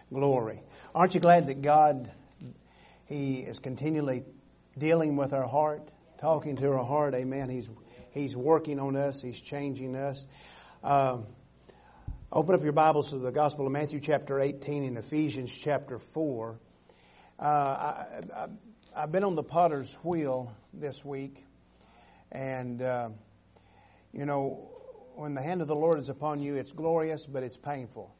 Glory. Aren't you glad that God, He is continually dealing with our heart, talking to our heart? Amen. He's working on us. He's changing us. Open up your Bibles to the Gospel of Matthew chapter 18 and Ephesians chapter 4. I've been on the potter's wheel this week, and when the hand of the Lord is upon you, it's glorious, but it's painful.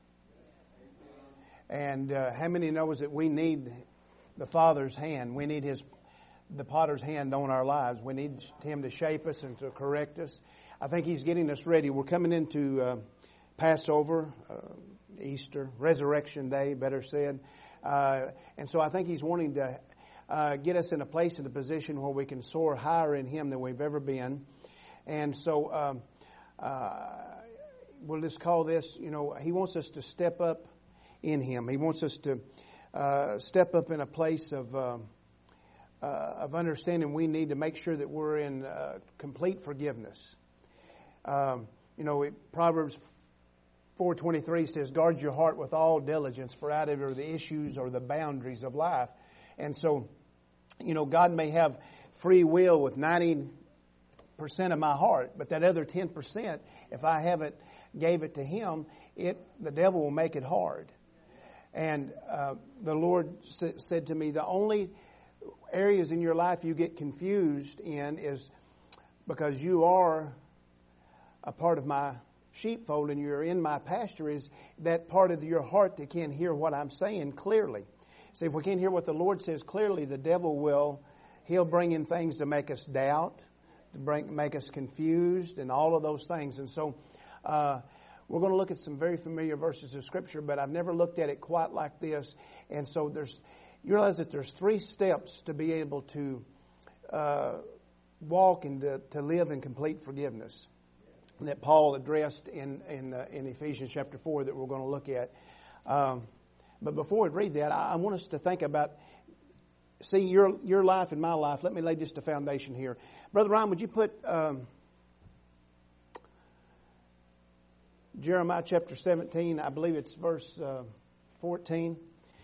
And how many knows that we need the Father's hand? We need the potter's hand on our lives. We need Him to shape us and to correct us. I think He's getting us ready. We're coming into Passover, Easter, Resurrection Day, better said. And so I think He's wanting to get us in a place, in a position where we can soar higher in Him than we've ever been. And so we'll just call this, He wants us to step up in Him. He wants us to step up in a place of understanding we need to make sure that we're in complete forgiveness. Proverbs 4:23 says, "Guard your heart with all diligence, for out of it are the issues or the boundaries of life." And so, God may have free will with 90% of my heart, but that other 10%, if I haven't gave it to Him, the devil will make it hard. And the Lord said to me, the only areas in your life you get confused in is because you are a part of my sheepfold and you're in my pasture, is that part of your heart that can't hear what I'm saying clearly. See, if we can't hear what the Lord says clearly, the devil he'll bring in things to make us doubt, to make us confused, and all of those things. And so, we're going to look at some very familiar verses of Scripture, but I've never looked at it quite like this. And so you realize that there's 3 steps to be able to walk and to live in complete forgiveness that Paul addressed in Ephesians chapter 4 that we're going to look at. But before we read that, I want us to think about, see, your life and my life. Let me lay just a foundation here. Brother Ryan, would you put Jeremiah chapter 17, I believe it's verse 14.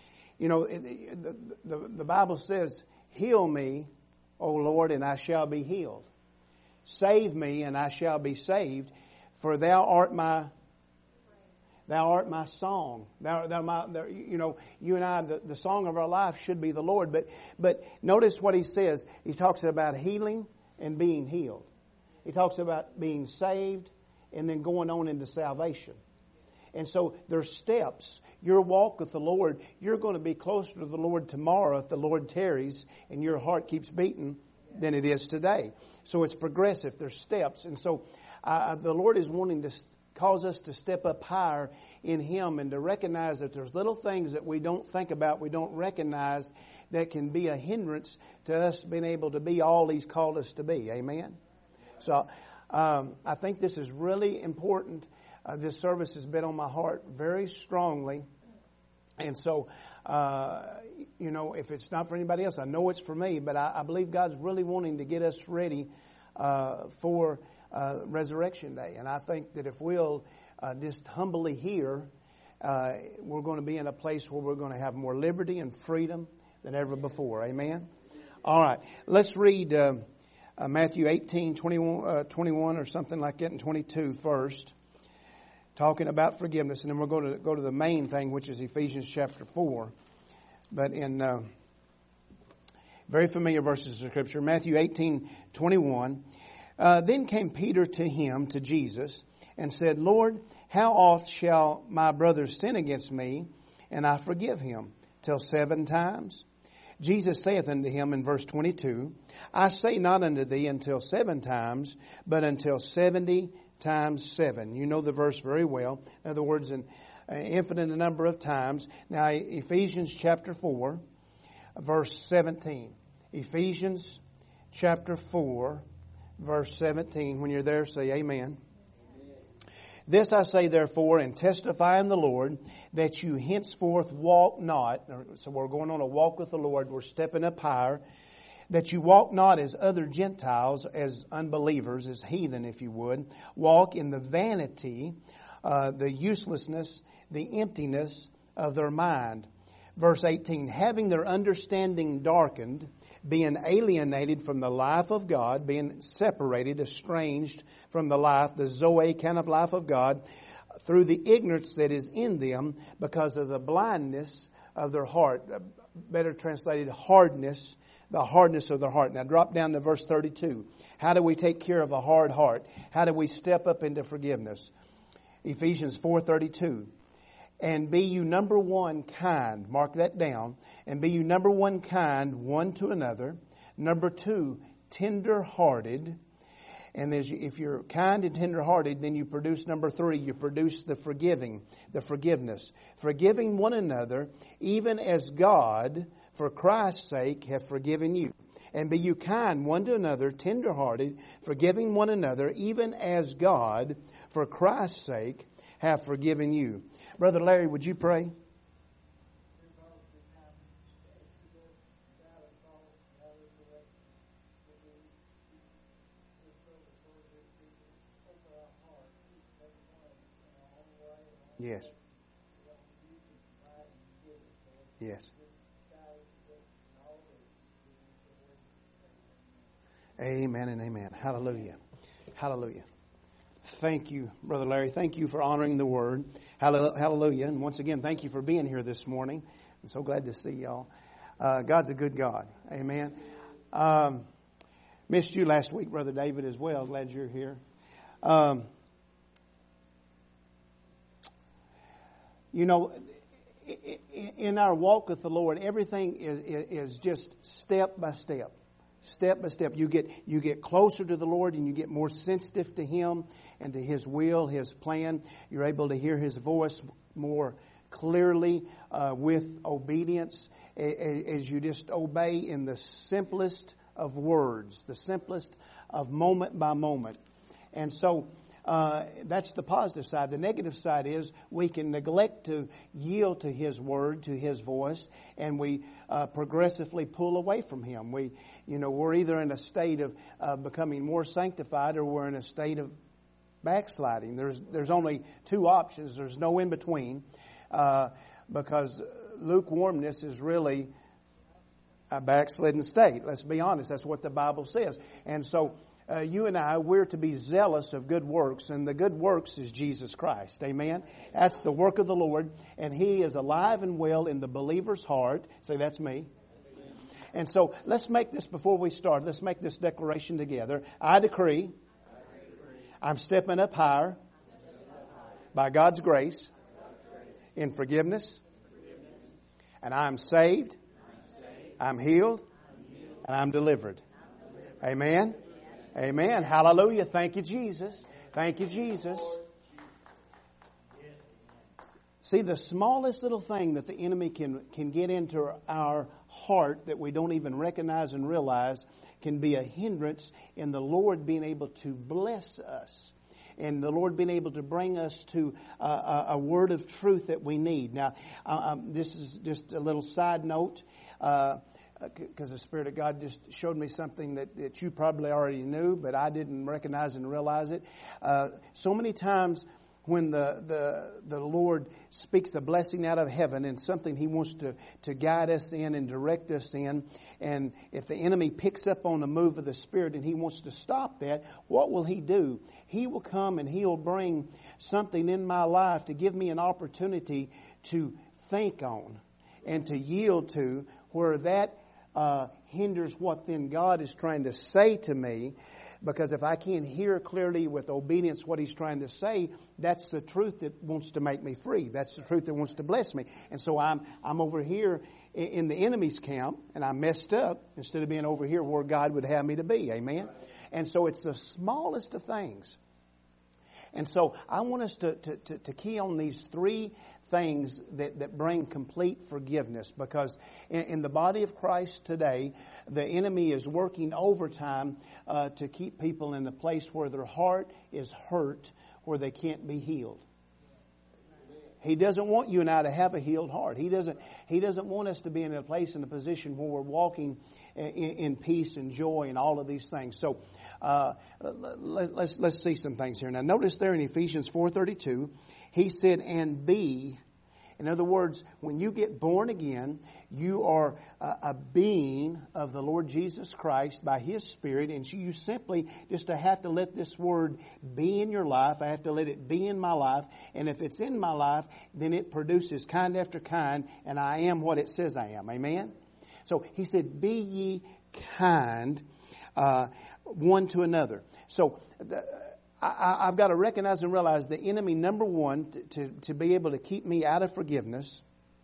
The Bible says, "Heal me, O Lord, and I shall be healed. Save me, and I shall be saved, for Thou art my song." You and I, the song of our life should be the Lord. But notice what He says. He talks about healing and being healed. He talks about being saved and then going on into salvation. And so there's steps. Your walk with the Lord, you're going to be closer to the Lord tomorrow if the Lord tarries and your heart keeps beating than it is today. So it's progressive. There's steps. And so the Lord is wanting to cause us to step up higher in Him and to recognize that there's little things that we don't think about, we don't recognize, that can be a hindrance to us being able to be all He's called us to be. Amen? So I think this is really important. This service has been on my heart very strongly. And so, if it's not for anybody else, I know it's for me, but I believe God's really wanting to get us ready for Resurrection Day. And I think that if we'll just humbly hear, we're going to be in a place where we're going to have more liberty and freedom than ever before. Amen? All right. Let's read Matthew 18, 21 or something like that, and 22 first, talking about forgiveness. And then we're going to go to the main thing, which is Ephesians chapter 4. But in very familiar verses of Scripture, Matthew 18, 21. Then came Peter to Him, to Jesus, and said, "Lord, how oft shall my brother sin against me, and I forgive him? Till 7 times? Jesus saith unto him in verse 22, I say not unto thee until 7 times, but until 70 times 7. You know the verse very well. In other words, an infinite number of times. Now, Ephesians chapter 4, verse 17. Ephesians chapter 4, verse 17. When you're there, say amen. This I say therefore, and testify in the Lord, that you henceforth walk not. So we're going on a walk with the Lord. We're stepping up higher. That you walk not as other Gentiles, as unbelievers, as heathen, if you would. Walk in the vanity, the uselessness, the emptiness of their mind. Verse 18, having their understanding darkened, being alienated from the life of God, being separated, estranged from the life, the Zoe kind of life of God, through the ignorance that is in them because of the blindness of their heart. Better translated, hardness, the hardness of their heart. Now drop down to verse 32. How do we take care of a hard heart? How do we step up into forgiveness? Ephesians 4:32. And be you number one kind. Mark that down. And be you number one kind one to another. Number two, tender-hearted. And if you're kind and tender-hearted, then you produce number three, you produce the forgiveness. Forgiving one another, even as God, for Christ's sake, have forgiven you. And be you kind one to another, tender-hearted, forgiving one another, even as God, for Christ's sake, have forgiven you. Brother Larry, would you pray? Yes. Yes. Amen and amen. Hallelujah. Hallelujah. Thank you, Brother Larry. Thank you for honoring the Word. Hallelujah. And once again, thank you for being here this morning. I'm so glad to see y'all. God's a good God. Amen. Missed you last week, Brother David, as well. Glad you're here. You know, in our walk with the Lord, everything is just step by step. Step by step. You get closer to the Lord and you get more sensitive to Him and to His will, His plan. You're able to hear His voice more clearly with obedience as you just obey in the simplest of words, the simplest of moment by moment. And so that's the positive side. The negative side is we can neglect to yield to His Word, to His voice, and we progressively pull away from Him. We're either in a state of becoming more sanctified or we're in a state of backsliding. There's only two options. There's no in between because lukewarmness is really a backslidden state. Let's be honest. That's what the Bible says. And so you and I, we're to be zealous of good works, and the good works is Jesus Christ. Amen? That's the work of the Lord, and He is alive and well in the believer's heart. Say, that's me. And so let's make this, before we start, let's make this declaration together. I decree I'm stepping up higher by God's grace in forgiveness, and I'm saved, I'm healed, and I'm delivered. Amen? Amen. Hallelujah. Thank you, Jesus. Thank you, Jesus. See, the smallest little thing that the enemy can get into our heart that we don't even recognize and realize can be a hindrance in the Lord being able to bless us and the Lord being able to bring us to a word of truth that we need. Now, this is just a little side note. Because the Spirit of God just showed me something that you probably already knew, but I didn't recognize and realize it. So many times when the Lord speaks a blessing out of heaven and something He wants to guide us in and direct us in, and if the enemy picks up on the move of the Spirit and he wants to stop that, what will he do? He will come and He'll bring something in my life to give me an opportunity to think on and to yield to, where that hinders what then God is trying to say to me. Because if I can't hear clearly with obedience what He's trying to say, that's the truth that wants to make me free. That's the truth that wants to bless me. And so I'm over here in the enemy's camp, and I'm messed up instead of being over here where God would have me to be. Amen? And so it's the smallest of things. And so I want us to key on these three things that bring complete forgiveness, because in the body of Christ today, the enemy is working overtime to keep people in a place where their heart is hurt, where they can't be healed. He doesn't want you and I to have a healed heart. He doesn't want us to be in a place, in a position where we're walking in peace and joy and all of these things. So let's see some things here. Now notice there in Ephesians 4:32, he said, and be In other words, when you get born again, you are a being of the Lord Jesus Christ by His Spirit, and you simply just have to let this Word be in your life. I have to let it be in my life, and if it's in my life, then it produces kind after kind, and I am what it says I am. Amen? So He said, be ye kind one to another. So I've got to recognize and realize the enemy, number one, to be able to keep me out of forgiveness,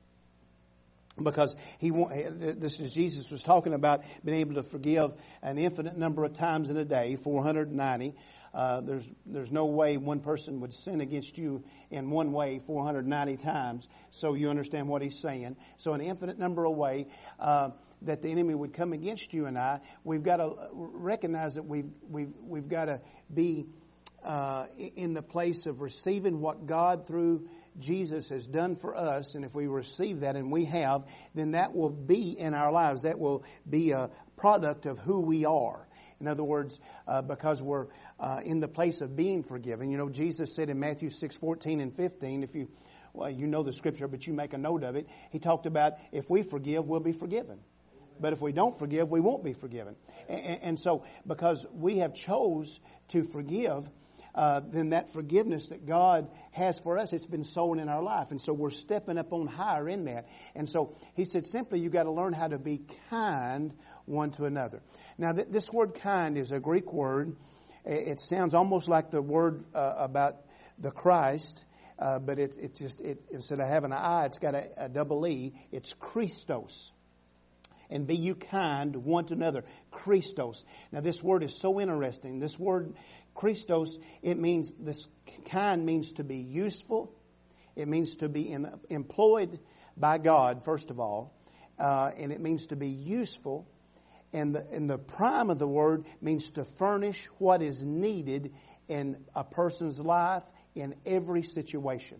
because this is Jesus was talking about being able to forgive an infinite number of times in a day, 490. There's no way one person would sin against you in one way 490 times. So you understand what he's saying. So an infinite number of ways that the enemy would come against you and I. We've got to recognize that we've got to be in the place of receiving what God through Jesus has done for us. And if we receive that, and we have, then that will be in our lives. That will be a product of who we are. In other words, because we're in the place of being forgiven. You know, Jesus said in Matthew 6:14 and 15, you know the scripture, but you make a note of it. He talked about if we forgive, we'll be forgiven. But if we don't forgive, we won't be forgiven. And so, because we have chose to forgive, then that forgiveness that God has for us, it's been sown in our life. And so we're stepping up on higher in that. And so He said simply, you got to learn how to be kind one to another. Now this word kind is a Greek word. It sounds almost like the word about the Christ, but it's just instead of having an I, it's got a double E. It's Christos. And be you kind one to another. Christos. Now this word is so interesting. This word Christos, this kind means to be useful. It means to be employed by God, first of all. And it means to be useful. And the prime of the word means to furnish what is needed in a person's life in every situation.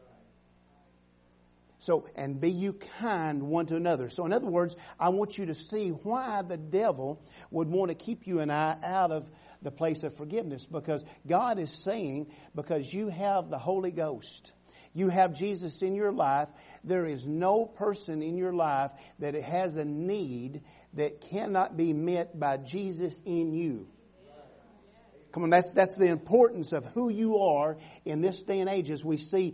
So, and be you kind one to another. So in other words, I want you to see why the devil would want to keep you and I out of the place of forgiveness. Because God is saying, because you have the Holy Ghost, you have Jesus in your life, there is no person in your life that has a need that cannot be met by Jesus in you. Come on, that's the importance of who you are in this day and age, as we see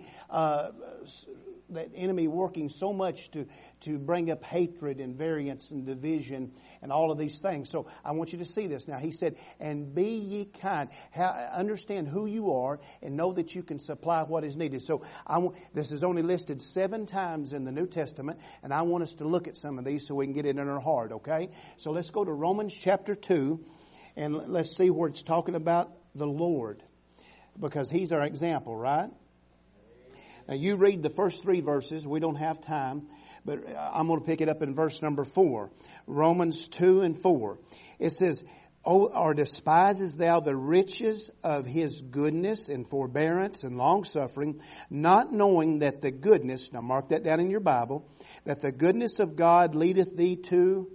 that enemy working so much to bring up hatred and variance and division and all of these things. So I want you to see this. Now He said, and be ye kind. Understand who you are and know that you can supply what is needed. So this is only listed 7 times in the New Testament, and I want us to look at some of these so we can get it in our heart, okay? So let's go to Romans chapter 2, and let's see where it's talking about the Lord, because He's our example, right? Now you read the first 3 verses. We don't have time, but I'm going to pick it up in verse number 4. Romans 2 and 4. It says, or despises thou the riches of His goodness and forbearance and long-suffering, not knowing that the goodness, now mark that down in your Bible, that the goodness of God leadeth thee to...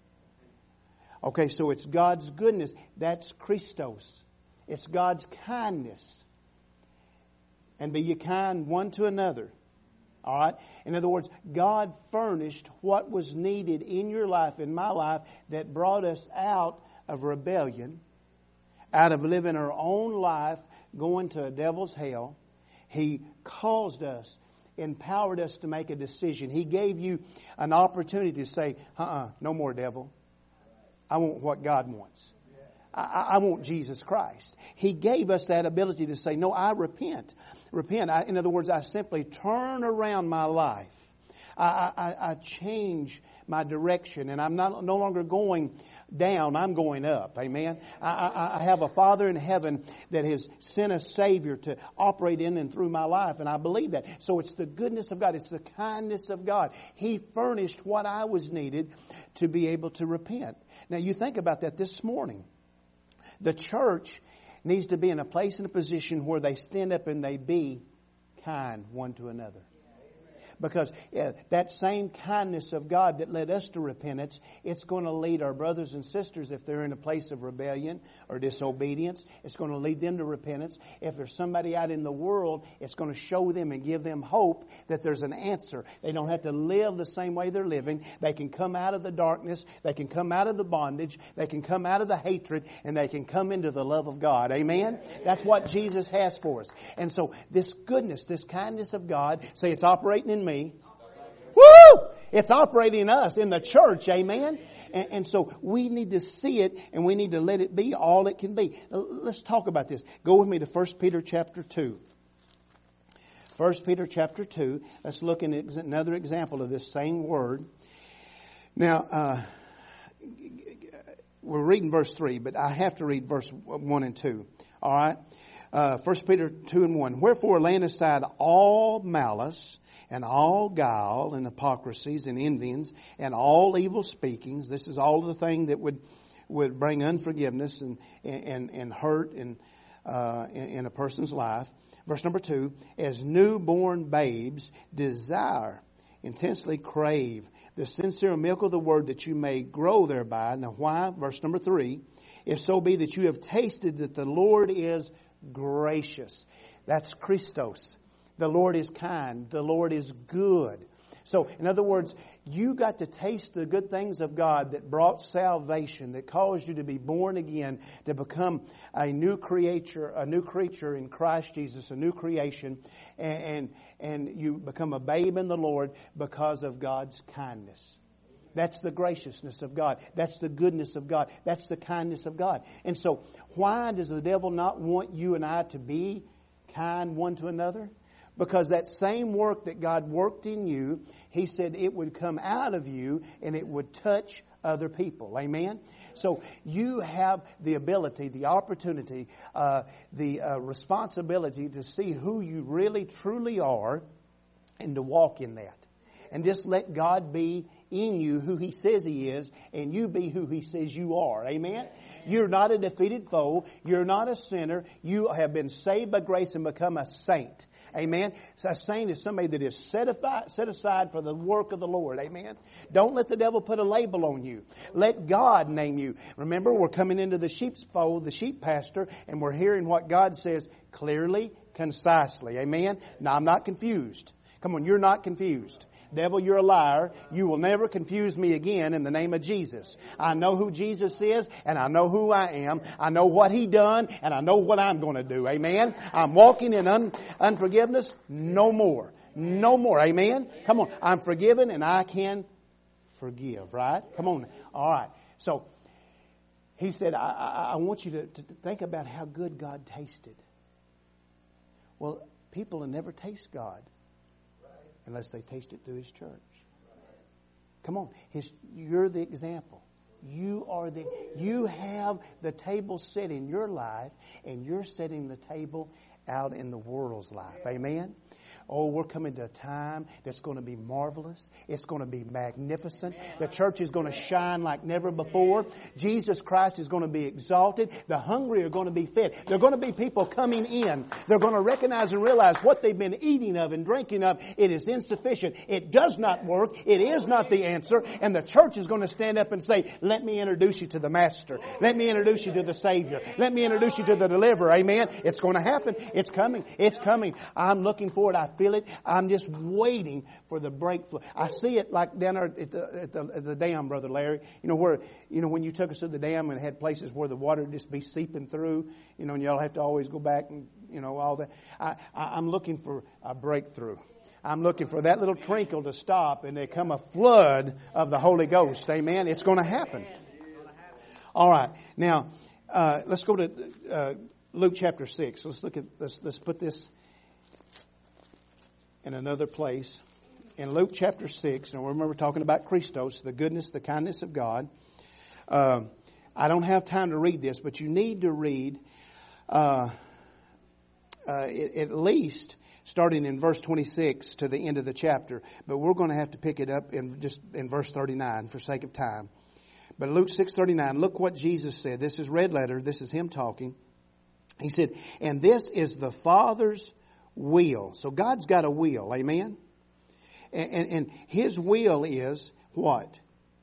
Okay, so it's God's goodness. That's Christos. It's God's kindness. And be ye kind one to another. All right? In other words, God furnished what was needed in your life, in my life, that brought us out of rebellion, out of living our own life, going to a devil's hell. He caused us, empowered us to make a decision. He gave you an opportunity to say, no more devil. I want what God wants. I want Jesus Christ. He gave us that ability to say, no, I repent. In other words, I simply turn around my life. I change my direction, and I'm no longer going down, I'm going up. Amen. I have a Father in heaven that has sent a Savior to operate in and through my life, and I believe that. So it's the goodness of God. It's the kindness of God. He furnished what I was needed to be able to repent. Now you think about that this morning. The church needs to be in a place and a position where they stand up and they be kind one to another. Because that same kindness of God that led us to repentance, it's going to lead our brothers and sisters, if they're in a place of rebellion or disobedience, it's going to lead them to repentance. If there's somebody out in the world, it's going to show them and give them hope that there's an answer. They don't have to live the same way they're living. They can come out of the darkness. They can come out of the bondage. They can come out of the hatred, and they can come into the love of God. Amen? That's what Jesus has for us. And so this goodness, this kindness of God, say it's operating in me. Woo! It's operating in us, in the church. Amen? And so we need to see it, and we need to let it be all it can be. Let's talk about this. Go with me to 1 Peter chapter 2. 1 Peter chapter 2. Let's look at another example of this same word. Now, we're reading verse 3, but I have to read verse 1 and 2. All right? 1 Peter 2 and 1. Wherefore, laying aside all malice and all guile and hypocrisies and envyings and all evil speakings. This is all the thing that would bring unforgiveness and hurt in a person's life. Verse number 2, as newborn babes desire, intensely crave the sincere milk of the word, that you may grow thereby. Now why? Verse number 3, if so be that you have tasted that the Lord is gracious. That's Christos. The Lord is kind. The Lord is good. So, in other words, you got to taste the good things of God that brought salvation, that caused you to be born again, to become a new creature in Christ Jesus, a new creation, and you become a babe in the Lord because of God's kindness. That's the graciousness of God. That's the goodness of God. That's the kindness of God. And so, why does the devil not want you and I to be kind one to another? Because that same work that God worked in you, He said it would come out of you and it would touch other people. Amen? So you have the ability, the opportunity, the responsibility to see who you really truly are and to walk in that. And just let God be in you who He says He is, and you be who He says you are. Amen? You're not a defeated foe. You're not a sinner. You have been saved by grace and become a saint. Amen. So a saint is somebody that is set aside for the work of the Lord. Amen. Don't let the devil put a label on you. Let God name you. Remember, we're coming into the sheep's fold, the sheep pasture, and we're hearing what God says clearly, concisely. Amen. Now, I'm not confused. Come on, you're not confused. Devil, you're a liar. You will never confuse me again in the name of Jesus. I know who Jesus is, and I know who I am. I know what He done, and I know what I'm going to do. Amen? I'm walking in unforgiveness. No more. No more. Amen? Come on. I'm forgiven, and I can forgive. Right? Come on. All right. So, He said, I want you to think about how good God tasted. Well, people will never taste God unless they taste it through His church. Come on. You're the example. You have the table set in your life, and you're setting the table out in the world's life. Amen? Oh, we're coming to a time that's going to be marvelous. It's going to be magnificent. The church is going to shine like never before. Jesus Christ is going to be exalted. The hungry are going to be fed. There are going to be people coming in. They're going to recognize and realize what they've been eating of and drinking of. It is insufficient. It does not work. It is not the answer. And the church is going to stand up and say, let me introduce you to the Master. Let me introduce you to the Savior. Let me introduce you to the Deliverer. Amen? It's going to happen. It's coming. It's coming. I'm looking for it. I feel it. I'm just waiting for the breakthrough. I see it like down there at the dam, Brother Larry. When you took us to the dam and had places where the water would just be seeping through, and y'all have to always go back and, all that. I'm looking for a breakthrough. I'm looking for that little trickle to stop and there come a flood of the Holy Ghost. Amen. It's going to happen. All right. Now, let's go to Luke chapter 6. Let's put this in another place. In Luke chapter 6, and remember talking about Christos, the goodness, the kindness of God. I don't have time to read this, but you need to read at least starting in verse 26 to the end of the chapter. But we're going to have to pick it up in verse 39 for sake of time. But Luke 6:39, look what Jesus said. This is red letter. This is Him talking. He said, and this is the Father's will. So God's got a will. Amen? And His will is what?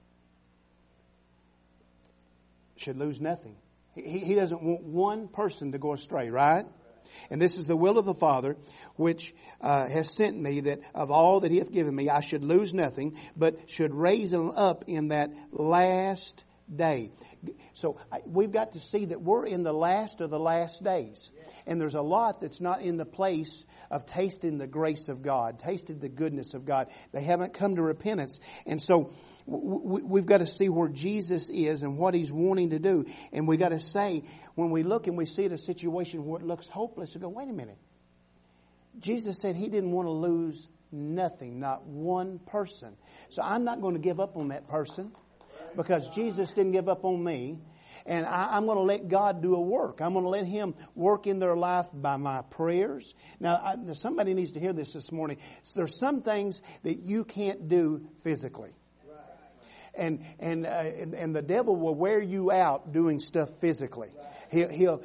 Should lose nothing. He doesn't want one person to go astray, right? And this is the will of the Father, which has sent me, that of all that He hath given me, I should lose nothing, but should raise them up in that last day. So we've got to see that we're in the last of the last days. And there's a lot that's not in the place of tasting the grace of God, tasting the goodness of God. They haven't come to repentance. And so we've got to see where Jesus is and what He's wanting to do. And we've got to say, when we look and we see a situation where it looks hopeless, we go, wait a minute. Jesus said He didn't want to lose nothing, not one person. So I'm not going to give up on that person, because Jesus didn't give up on me. And I'm going to let God do a work. I'm going to let Him work in their life by my prayers. Now, somebody needs to hear this morning. So there's some things that you can't do physically. And the devil will wear you out doing stuff physically. You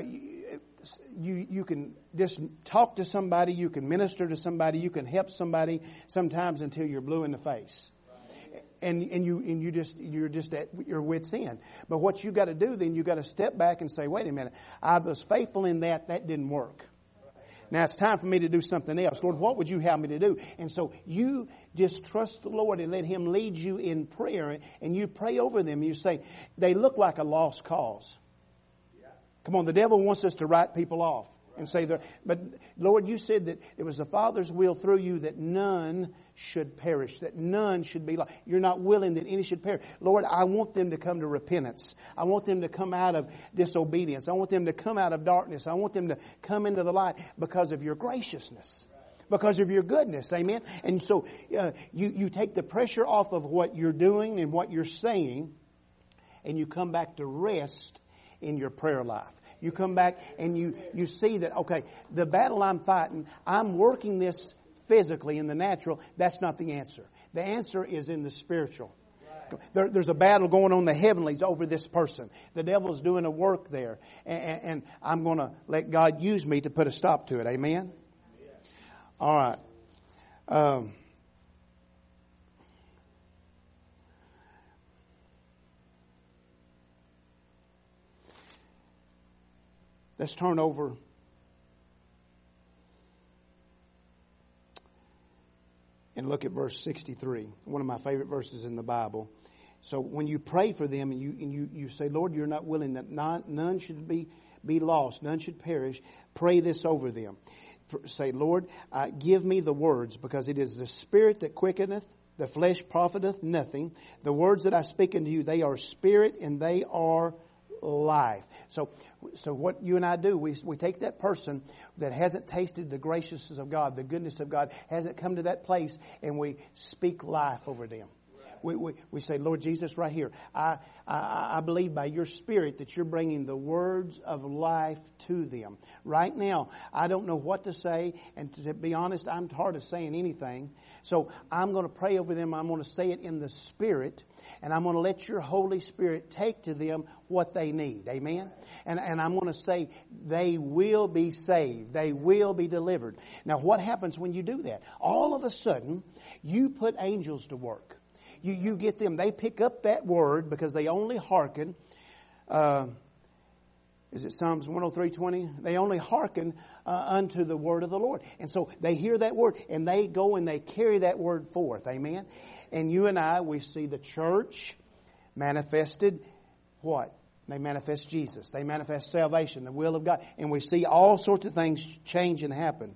can just talk to somebody, you can minister to somebody, you can help somebody sometimes until you're blue in the face. And you're just at your wit's end. But what you got to do then, you got to step back and say, wait a minute, I was faithful in that didn't work. Now it's time for me to do something else. Lord, what would you have me to do? And so you just trust the Lord and let Him lead you in prayer, and you pray over them. You say, they look like a lost cause. Come on, the devil wants us to write people off and say, but Lord, you said that it was the Father's will through you that none should perish, that none should be lost. You're not willing that any should perish. Lord, I want them to come to repentance. I want them to come out of disobedience. I want them to come out of darkness. I want them to come into the light because of your graciousness, because of your goodness. Amen. And so you take the pressure off of what you're doing and what you're saying, and you come back to rest in your prayer life. You come back and you see that, okay, the battle I'm fighting, I'm working this physically in the natural. That's not the answer. The answer is in the spiritual. There's a battle going on in the heavenlies over this person. The devil's doing a work there. And I'm going to let God use me to put a stop to it. Amen? All right. Let's turn over and look at verse 63, one of my favorite verses in the Bible. So when you pray for them and you say, Lord, you're not willing that none should be lost, none should perish, pray this over them. Say, Lord, give me the words, because it is the Spirit that quickeneth, the flesh profiteth nothing. The words that I speak unto you, they are spirit and they are life. So what you and I do, we take that person that hasn't tasted the graciousness of God, the goodness of God, hasn't come to that place, and we speak life over them. We say, Lord Jesus, right here, I believe by your Spirit that you're bringing the words of life to them. Right now, I don't know what to say, and to be honest, I'm tired of saying anything. So I'm going to pray over them. I'm going to say it in the Spirit, and I'm going to let your Holy Spirit take to them what they need. Amen? And I'm going to say they will be saved. They will be delivered. Now, what happens when you do that? All of a sudden, you put angels to work. You get them. They pick up that word because they only hearken. Is it Psalms 103:20? They only hearken unto the word of the Lord. And so they hear that word and they go and they carry that word forth. Amen? And you and I, we see the church manifested what? They manifest Jesus. They manifest salvation, the will of God. And we see all sorts of things change and happen.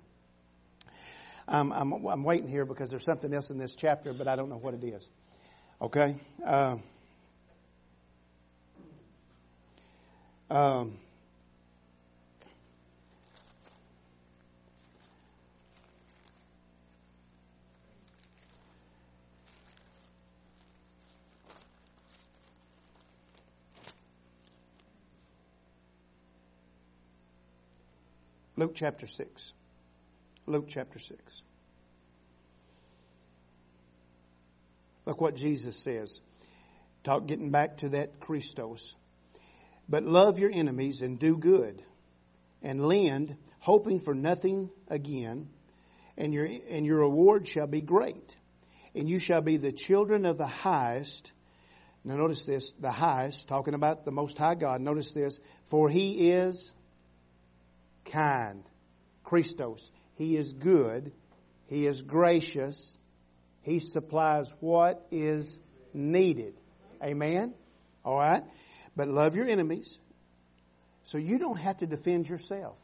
I'm waiting here because there's something else in this chapter, but I don't know what it is. Okay? Luke chapter 6. Luke chapter 6. Look what Jesus says. Getting back to that Christos. But love your enemies and do good and lend, hoping for nothing again, and your reward shall be great. And you shall be the children of the highest. Now notice this, the highest, talking about the Most High God. Notice this, for He is kind. Christos. He is good. He is gracious. He supplies what is needed. Amen? All right? But love your enemies. So you don't have to defend yourself.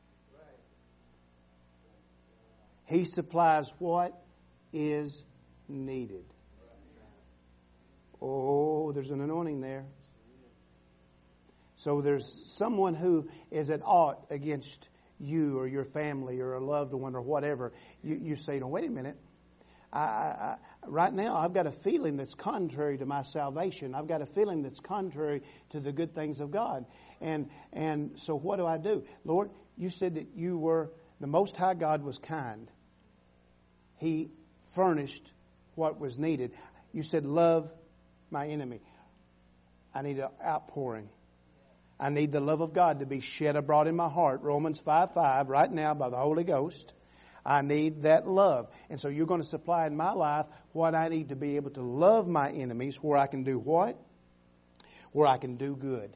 He supplies what is needed. Oh, there's an anointing there. So there's someone who is at ought against you or your family or a loved one or whatever. You say, no, wait a minute. Right now I've got a feeling that's contrary to my salvation. I've got a feeling that's contrary to the good things of God. And so what do? Lord, you said that you were, the Most High God was kind. He furnished what was needed. You said, love my enemy. I need an outpouring. I need the love of God to be shed abroad in my heart. Romans 5:5, right now by the Holy Ghost. I need that love. And so you're going to supply in my life what I need to be able to love my enemies, where I can do what? Where I can do good.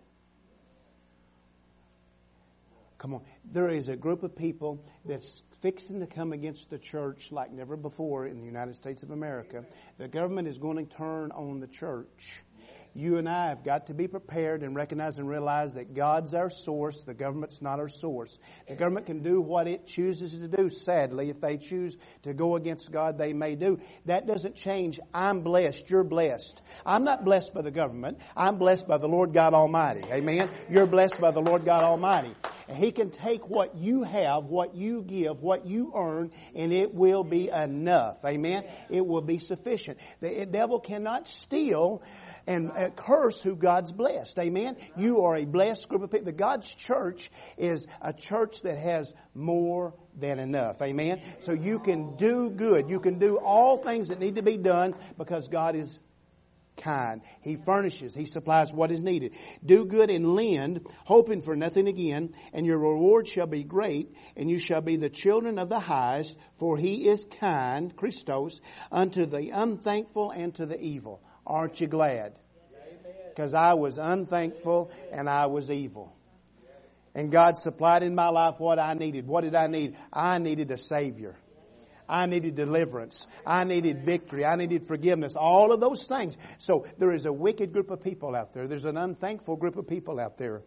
Come on. There is a group of people that's fixing to come against the church like never before in the United States of America. The government is going to turn on the church. You and I have got to be prepared and recognize and realize that God's our source. The government's not our source. The government can do what it chooses to do. Sadly, if they choose to go against God, they may do. That doesn't change. I'm blessed. You're blessed. I'm not blessed by the government. I'm blessed by the Lord God Almighty. Amen? You're blessed by the Lord God Almighty. And He can take what you have, what you give, what you earn, and it will be enough. Amen? It will be sufficient. The devil cannot steal and curse who God's blessed. Amen? You are a blessed group of people. The God's church is a church that has more than enough. Amen? So you can do good. You can do all things that need to be done because God is kind. He furnishes. He supplies what is needed. Do good and lend, hoping for nothing again, and your reward shall be great, and you shall be the children of the highest, for He is kind, Christos, unto the unthankful and to the evil. Aren't you glad? Because I was unthankful and I was evil. And God supplied in my life what I needed. What did I need? I needed a Savior. I needed deliverance. I needed victory. I needed forgiveness. All of those things. So there is a wicked group of people out there. There's an unthankful group of people out there.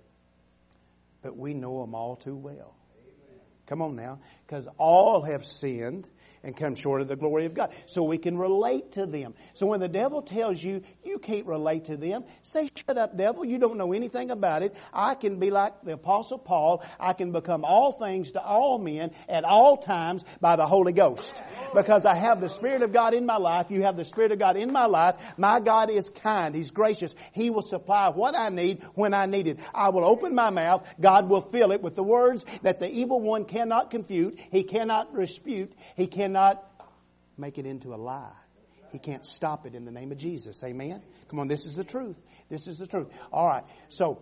But we know them all too well. Come on now. Because all have sinned and come short of the glory of God. So we can relate to them. So when the devil tells you, you can't relate to them, say, shut up, devil. You don't know anything about it. I can be like the Apostle Paul. I can become all things to all men at all times by the Holy Ghost. Because I have the Spirit of God in my life. You have the Spirit of God in my life. My God is kind. He's gracious. He will supply what I need when I need it. I will open my mouth. God will fill it with the words that the evil one cannot confute. He cannot dispute. He cannot make it into a lie. He can't stop it in the name of Jesus. Amen? Come on, this is the truth. This is the truth. All right. So,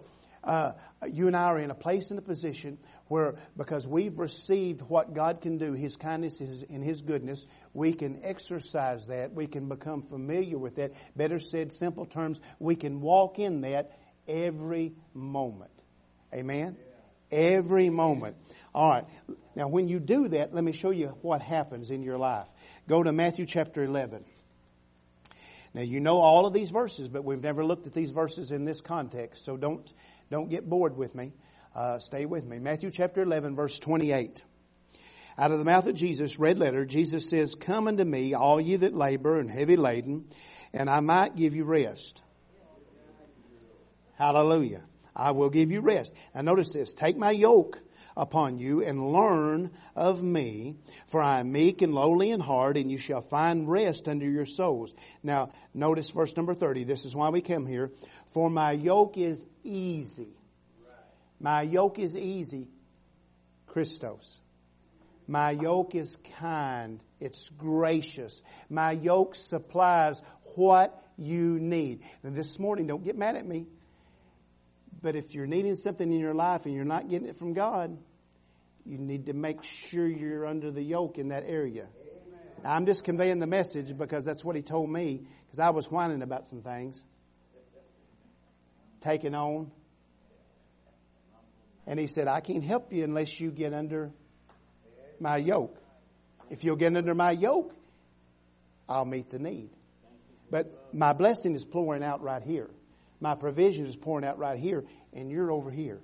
you and I are in a place and a position where, because we've received what God can do, His kindness and His goodness, we can exercise that. We can become familiar with that. Better said, simple terms, we can walk in that every moment. Amen? Every moment. All right. Now, when you do that, let me show you what happens in your life. Go to Matthew chapter 11. Now, you know all of these verses, but we've never looked at these verses in this context, so don't get bored with me. Stay with me. Matthew chapter 11, verse 28. Out of the mouth of Jesus, red letter, Jesus says, "Come unto me, all ye that labor and heavy laden, and I might give you rest." Hallelujah. I will give you rest. Now notice this. Take my yoke upon you and learn of me, for I am meek and lowly in heart, and you shall find rest unto your souls. Now, notice verse number 30. This is why we come here. For my yoke is easy. My yoke is easy. Christos. My yoke is kind. It's gracious. My yoke supplies what you need. And this morning, don't get mad at me. But if you're needing something in your life and you're not getting it from God, you need to make sure you're under the yoke in that area. Now, I'm just conveying the message because that's what he told me, because I was whining about some things. Taking on. And he said, I can't help you unless you get under my yoke. If you'll get under my yoke, I'll meet the need. But my blessing is pouring out right here. My provision is pouring out right here, and you're over here.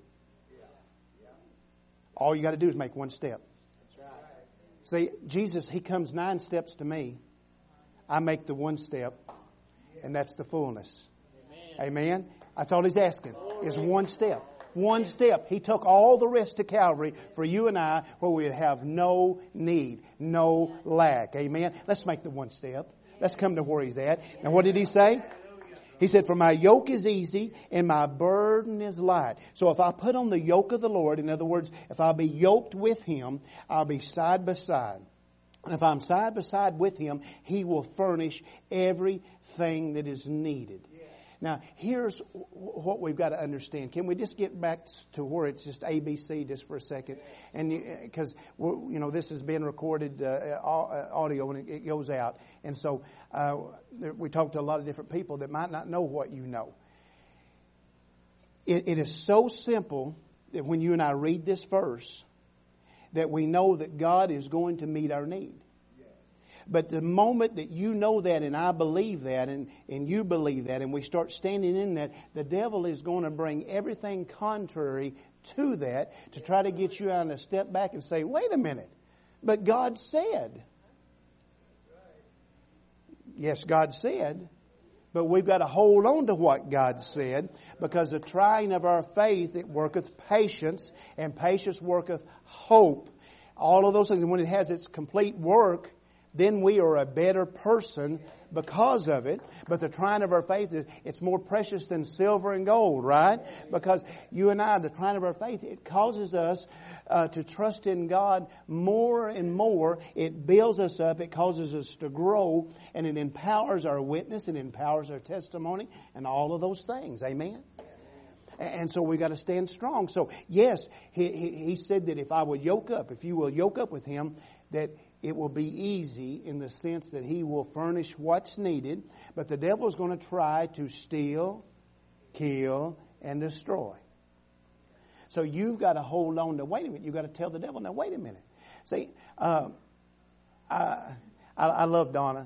All you got to do is make one step. See, Jesus, He comes 9 steps to me. I make the one step, and that's the fullness. Amen? That's all He's asking, is one step. One step. He took all the rest to Calvary for you and I, where we would have no need, no lack. Amen? Let's make the one step. Let's come to where He's at. Now, what did He say? He said, for my yoke is easy and my burden is light. So if I put on the yoke of the Lord, in other words, if I'll be yoked with Him, I'll be side by side. And if I'm side by side with Him, He will furnish everything that is needed. Now, here's what we've got to understand. Can we just get back to where it's just ABC just for a second? And because, you know, this is being recorded audio and it goes out. And so we talked to a lot of different people that might not know what you know. It is so simple that when you and I read this verse, that we know that God is going to meet our need. But the moment that you know that and I believe that and you believe that and we start standing in that, the devil is going to bring everything contrary to that to try to get you on a step back and say, wait a minute, but God said. Yes, God said, but we've got to hold on to what God said, because the trying of our faith, it worketh patience, and patience worketh hope. All of those things, and when it has its complete work, then we are a better person because of it. But the trying of our faith, it's more precious than silver and gold, right? Because you and I, the trying of our faith, it causes us to trust in God more and more. It builds us up. It causes us to grow. And it empowers our witness. It empowers our testimony and all of those things. Amen? And so we got to stand strong. So yes, he said that if I will yoke up, if you will yoke up with Him, that it will be easy in the sense that He will furnish what's needed. But the devil is going to try to steal, kill, and destroy. So you've got to hold on to, wait a minute, you've got to tell the devil, now wait a minute. See, I love Donna.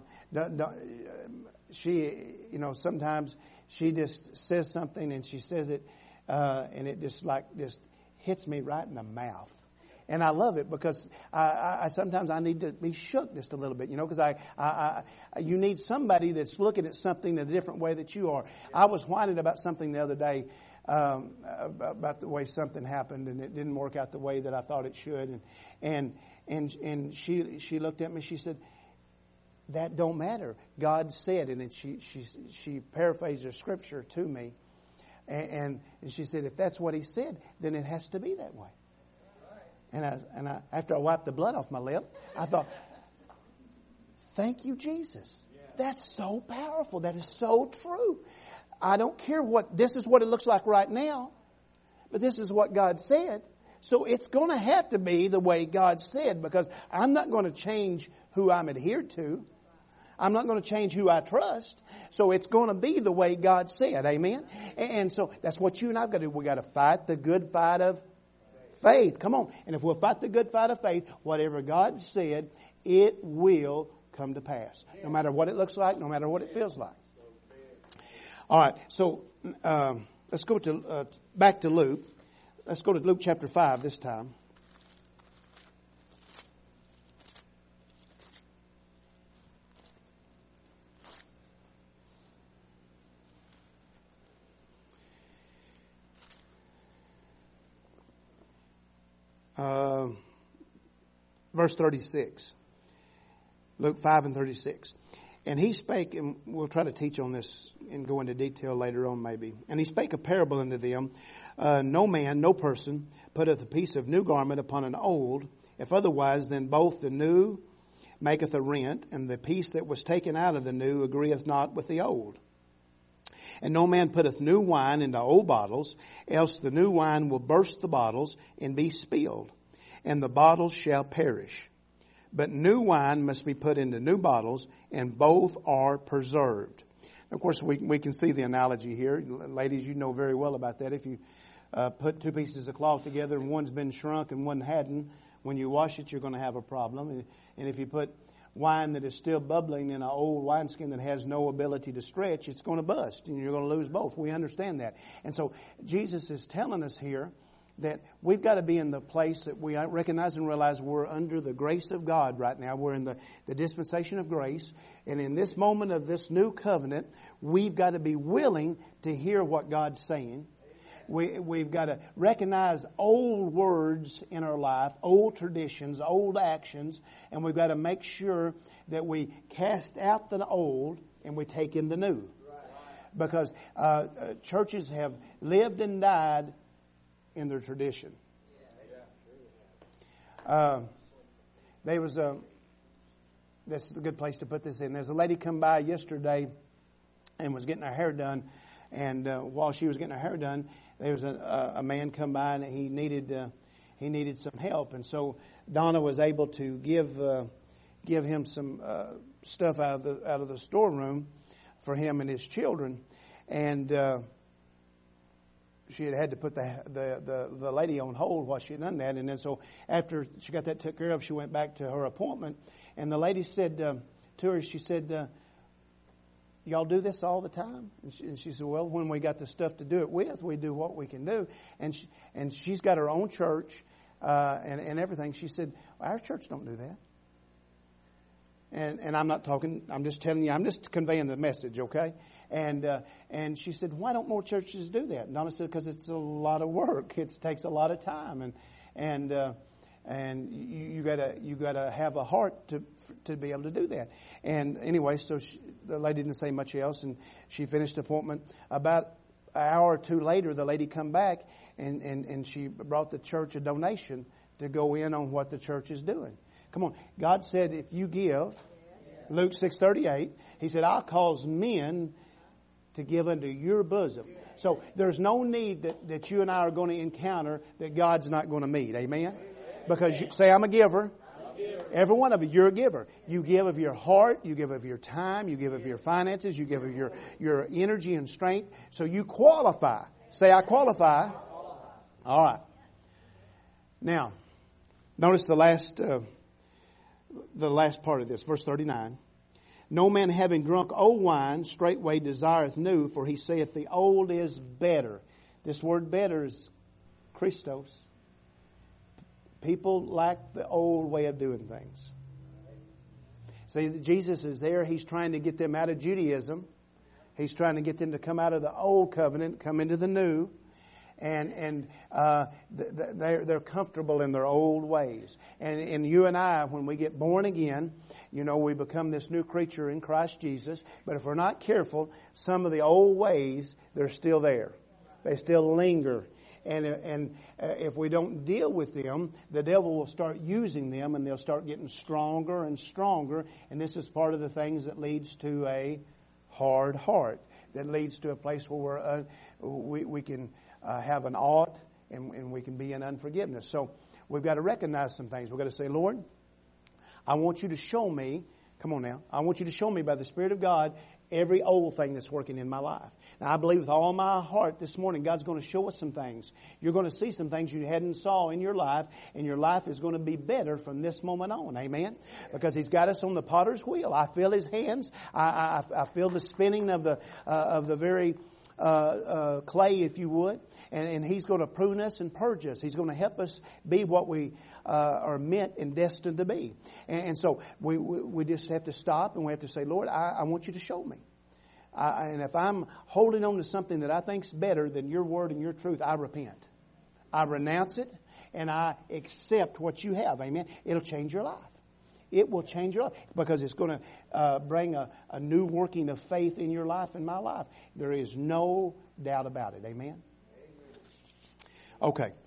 She, you know, sometimes she just says something and she says it, and it just hits me right in the mouth. And I love it because I sometimes I need to be shook just a little bit, you know, because you need somebody that's looking at something in a different way that you are. I was whining about something the other day, about the way something happened and it didn't work out the way that I thought it should. And she looked at me, she said, that don't matter. God said, and then she paraphrased the scripture to me. And she said, if that's what He said, then it has to be that way. And I, after I wiped the blood off my lip, I thought, thank you, Jesus. That's so powerful. That is so true. I don't care this is what it looks like right now, but this is what God said. So it's going to have to be the way God said, because I'm not going to change who I'm adhered to. I'm not going to change who I trust. So it's going to be the way God said. Amen? And so that's what you and I've got to do. We've got to fight the good fight of faith. Come on. And if we'll fight the good fight of faith, whatever God said, it will come to pass. No matter what it looks like, no matter what it feels like. All right. So let's go to back to Luke. Let's go to Luke chapter 5 this time. Verse 36. Luke 5 and 36. And he spake, and we'll try to teach on this and go into detail later on maybe. And he spake a parable unto them. No man, no person, putteth a piece of new garment upon an old. If otherwise, then both the new maketh a rent, and the piece that was taken out of the new agreeth not with the old. And no man putteth new wine into old bottles, else the new wine will burst the bottles and be spilled. and the bottles shall perish. But new wine must be put into new bottles, and both are preserved. Of course, we can see the analogy here. Ladies, you know very well about that. If you put two pieces of cloth together and one's been shrunk and one hadn't, when you wash it, you're going to have a problem. And if you put wine that is still bubbling in an old wineskin that has no ability to stretch, it's going to bust and you're going to lose both. We understand that. And so Jesus is telling us here that we've got to be in the place that we recognize and realize we're under the grace of God right now. We're in the dispensation of grace. And in this moment of this new covenant, we've got to be willing to hear what God's saying. We've got to recognize old words in our life, old traditions, old actions, and we've got to make sure that we cast out the old and we take in the new. Because churches have lived and died in their tradition. There was this is a good place to put this in. There's a lady come by yesterday and was getting her hair done, and while she was getting her hair done, there was a man come by and he needed some help, and so Donna was able to give him some stuff out of the storeroom for him and his children, and she had to put the lady on hold while she had done that, and then so after she got that took care of, she went back to her appointment, and the lady said to her, she said, "Y'all do this all the time?" And she said, "Well, when we got the stuff to do it with, we do what we can do." And she's got her own church and everything. She said, "Our church don't do that." And I'm not talking. I'm just telling you. I'm just conveying the message, okay? And she said, "Why don't more churches do that?" And Donna said, "Because it's a lot of work. It takes a lot of time, and you gotta have a heart to be able to do that." And anyway, so the lady didn't say much else, and she finished the appointment. About an hour or two later, the lady come back and she brought the church a donation to go in on what the church is doing. Come on, God said if you give, Luke 6:38, He said, "I'll cause men to give unto your bosom." So there's no need that you and I are going to encounter that God's not going to meet. Amen? Because you say, "I'm a giver." Every one of you, you're a giver. You give of your heart, you give of your time, you give of your finances, you give of your energy and strength. So you qualify. Say, "I qualify." All right. Now, notice the last part of this, verse 39. "No man having drunk old wine straightway desireth new, for he saith the old is better." This word "better" is Christos. People like the old way of doing things. See, Jesus is there. He's trying to get them out of Judaism. He's trying to get them to come out of the old covenant, come into the new. And they're comfortable in their old ways. And you and I, when we get born again, you know, we become this new creature in Christ Jesus. But if we're not careful, some of the old ways, they're still there. They still linger. And if we don't deal with them, the devil will start using them, and they'll start getting stronger and stronger. And this is part of the things that leads to a hard heart, that leads to a place where we can have an ought, and we can be in unforgiveness. So we've got to recognize some things. We've got to say, "Lord, I want you to show me." Come on now. "I want you to show me by the Spirit of God every old thing that's working in my life." Now, I believe with all my heart this morning, God's going to show us some things. You're going to see some things you hadn't saw in your life, and your life is going to be better from this moment on. Amen? Because He's got us on the potter's wheel. I feel His hands. I feel the spinning of the very clay, if you would. And He's going to prune us and purge us. He's going to help us be what we are meant and destined to be. And so we just have to stop, and we have to say, "Lord, I want you to show me." And if I'm holding on to something that I think's better than your word and your truth, I repent. I renounce it, and I accept what you have. Amen. It'll change your life. It will change your life, because it's going to bring a new working of faith in your life and my life. There is no doubt about it. Amen. Okay.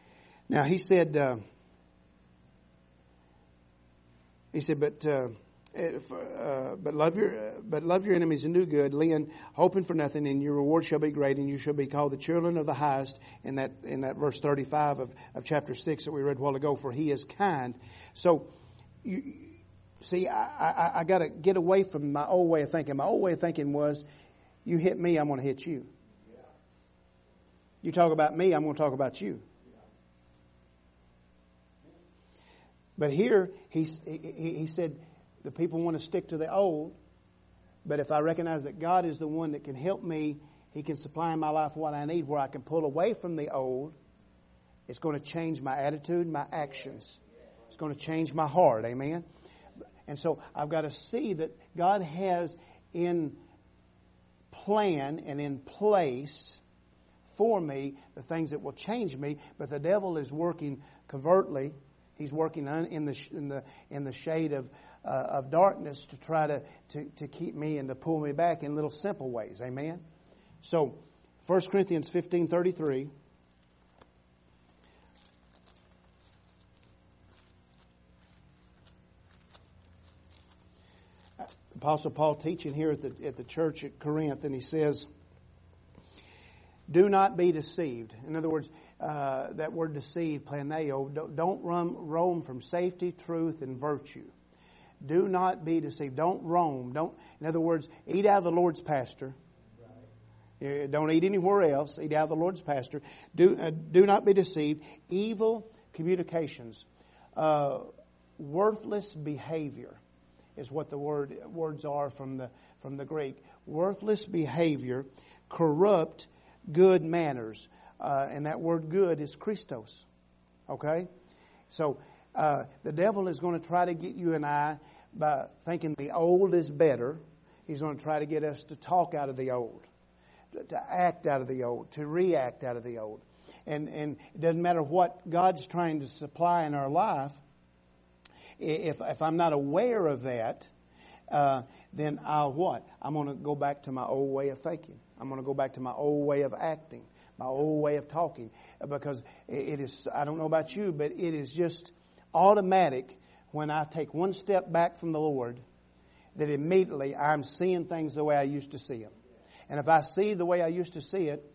Now he said, "But But love your enemies and do good, lend, hoping for nothing, and your reward shall be great, and you shall be called the children of the highest. In that verse 35 of chapter 6 that we read a while ago, for He is kind. So, see, I got to get away from my old way of thinking. My old way of thinking was, you hit me, I'm going to hit you. You talk about me, I'm going to talk about you. But here, he said, the people want to stick to the old, but if I recognize that God is the one that can help me, He can supply in my life what I need, where I can pull away from the old, it's going to change my attitude, my actions. It's going to change my heart. Amen? And so I've got to see that God has in plan and in place for me the things that will change me, but the devil is working covertly. He's working in the shade of darkness to try to keep me and to pull me back in little simple ways. Amen? So, 1 Corinthians 15:33. Apostle Paul teaching here at the church at Corinth, and he says, do not be deceived. In other words, that word deceive, planeo, don't roam from safety, truth, and virtue. Do not be deceived. Don't roam. In other words, eat out of the Lord's pasture. Don't eat anywhere else. Eat out of the Lord's pasture. Do not be deceived. Evil communications, worthless behavior is what the words are from the Greek. Worthless behavior, corrupt good manners, and that word "good" is Christos. Okay, so the devil is going to try to get you and I by thinking the old is better. He's going to try to get us to talk out of the old, to act out of the old, to react out of the old. And it doesn't matter what God's trying to supply in our life. If I'm not aware of that, then I'll what? I'm going to go back to my old way of thinking. I'm going to go back to my old way of acting, my old way of talking. Because it is, I don't know about you, but it is just automatic when I take one step back from the Lord, that immediately I'm seeing things the way I used to see them. And if I see the way I used to see it,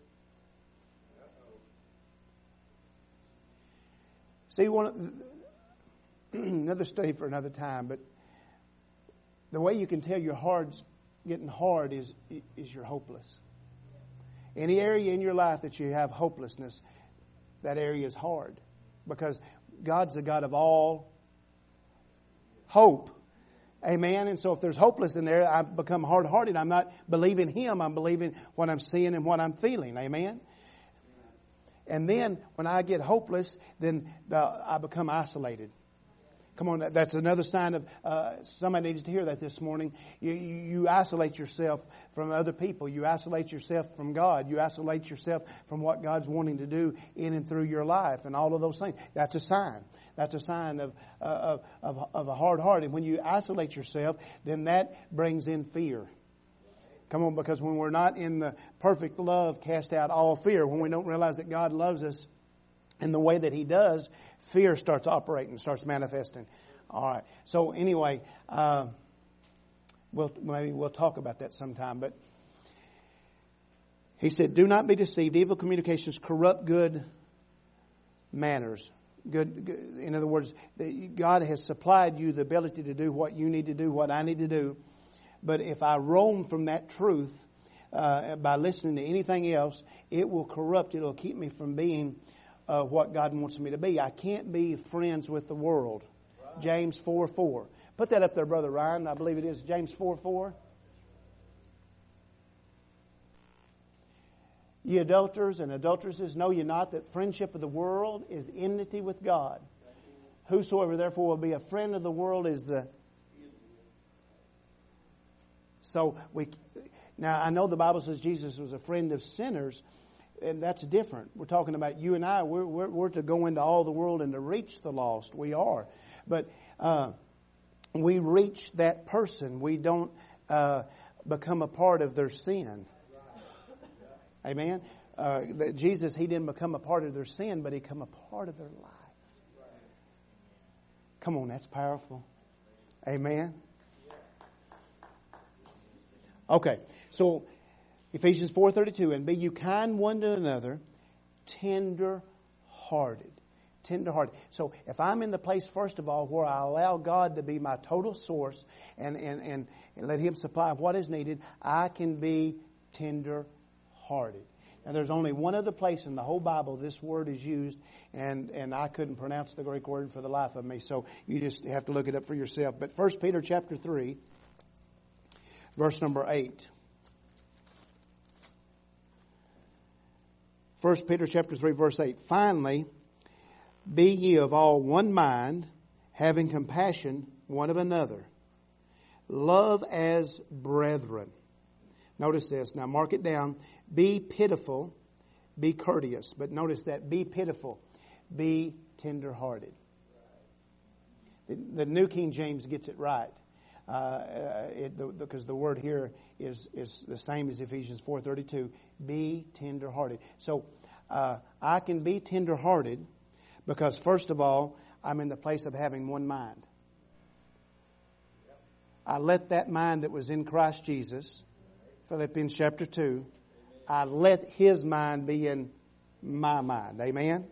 see, another study for another time, but the way you can tell your heart's getting hard is you're hopeless. Any area in your life that you have hopelessness, that area is hard. Because God's the God of all hope. Amen. And so if there's hopeless in there, I become hard-hearted. I'm not believing Him. I'm believing what I'm seeing and what I'm feeling. Amen. And then when I get hopeless, then I become isolated. Come on, that's another sign of somebody needs to hear that this morning. You isolate yourself from other people. You isolate yourself from God. You isolate yourself from what God's wanting to do in and through your life, and all of those things. That's a sign. That's a sign of a hard heart. And when you isolate yourself, then that brings in fear. Come on, because when we're not in the perfect love, cast out all fear. When we don't realize that God loves us in the way that He does, fear starts operating, starts manifesting. All right. So anyway, maybe we'll talk about that sometime. But he said, "Do not be deceived. Evil communications corrupt good manners." Good. In other words, God has supplied you the ability to do what you need to do, what I need to do. But if I roam from that truth by listening to anything else, it will corrupt. It'll keep me from being what God wants me to be. I can't be friends with the world. Right. James 4:4. Put that up there, Brother Ryan. I believe it is James 4:4. Ye adulterers and adulteresses, know ye not that friendship of the world is enmity with God? Whosoever therefore will be a friend of the world is the... So now I know the Bible says Jesus was a friend of sinners, and that's different. We're talking about you and I. We're to go into all the world and to reach the lost. We are. But we reach that person. We don't become a part of their sin. Amen? Jesus, He didn't become a part of their sin, but He became a part of their life. Come on, that's powerful. Amen? Okay, so Ephesians 4:32, and be you kind one to another, tender-hearted. Tender-hearted. So if I'm in the place, first of all, where I allow God to be my total source and let Him supply what is needed, I can be tender-hearted. Now there's only one other place in the whole Bible this word is used, and I couldn't pronounce the Greek word for the life of me, so you just have to look it up for yourself. But 1 Peter chapter 3, verse number 8. 1 Peter chapter 3, verse 8. Finally, be ye of all one mind, having compassion one of another. Love as brethren. Notice this. Now mark it down. Be pitiful, be courteous. But notice that. Be pitiful, be tender-hearted. The New King James gets it right. Because the word here is the same as Ephesians 4:32. Be tender-hearted. So I can be tender-hearted because, first of all, I'm in the place of having one mind. I let that mind that was in Christ Jesus, Philippians chapter 2, I let His mind be in my mind. Amen?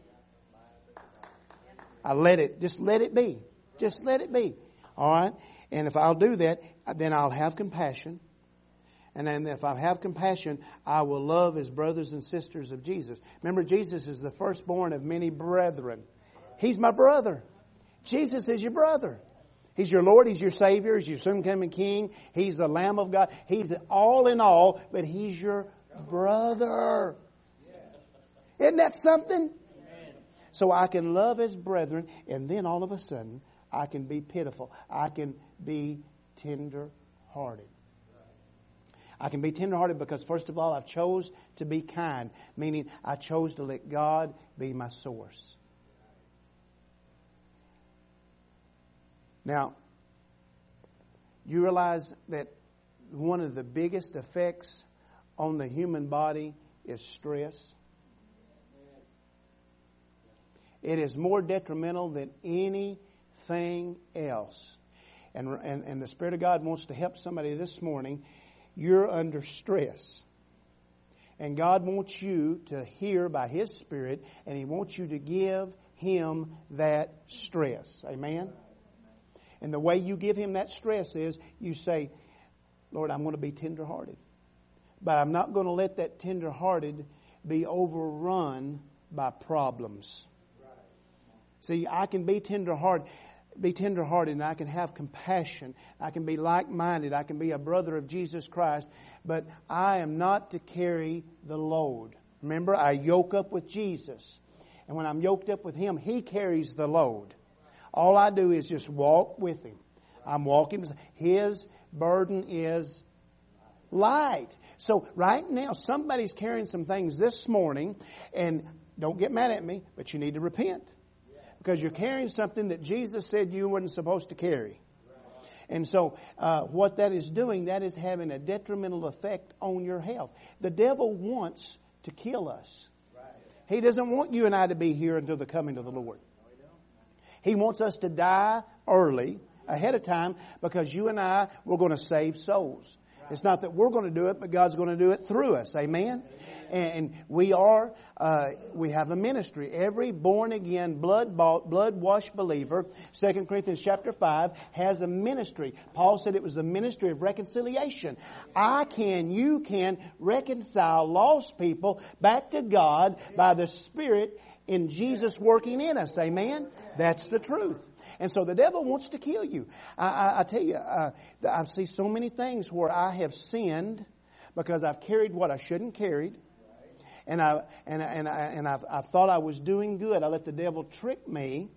I let it, just let it be. Just let it be. All right? And if I'll do that, then I'll have compassion. And then if I have compassion, I will love as brothers and sisters of Jesus. Remember, Jesus is the firstborn of many brethren. He's my brother. Jesus is your brother. He's your Lord. He's your Savior. He's your soon coming King. He's the Lamb of God. He's all in all, but He's your brother. Isn't that something? So I can love as brethren, and then all of a sudden, I can be pitiful. I can be tender-hearted. I can be tender-hearted because, first of all, I've chose to be kind, meaning I chose to let God be my source. Now, you realize that one of the biggest effects on the human body is stress. It is more detrimental than anything else. And the Spirit of God wants to help somebody this morning. You're under stress. And God wants you to hear by His Spirit, and He wants you to give Him that stress. Amen? And the way you give Him that stress is you say, Lord, I'm going to be tender-hearted. But I'm not going to let that tender-hearted be overrun by problems. See, I can be tender-hearted, and I can have compassion. I can be like-minded. I can be a brother of Jesus Christ. But I am not to carry the load. Remember, I yoke up with Jesus. And when I'm yoked up with Him, He carries the load. All I do is just walk with Him. I'm walking. His burden is light. So right now, somebody's carrying some things this morning, and don't get mad at me, but you need to repent. Because you're carrying something that Jesus said you weren't supposed to carry. And so what that is doing, that is having a detrimental effect on your health. The devil wants to kill us. He doesn't want you and I to be here until the coming of the Lord. He wants us to die early, ahead of time, because you and I, we're going to save souls. It's not that we're going to do it, but God's going to do it through us. Amen? And we have a ministry. Every born-again, blood-bought, blood-washed believer, 2 Corinthians chapter 5, has a ministry. Paul said it was the ministry of reconciliation. You can reconcile lost people back to God by the Spirit in Jesus working in us. Amen? That's the truth. And so the devil wants to kill you. I tell you, I see so many things where I have sinned because I've carried what I shouldn't carried. And I've thought I was doing good. I let the devil trick me.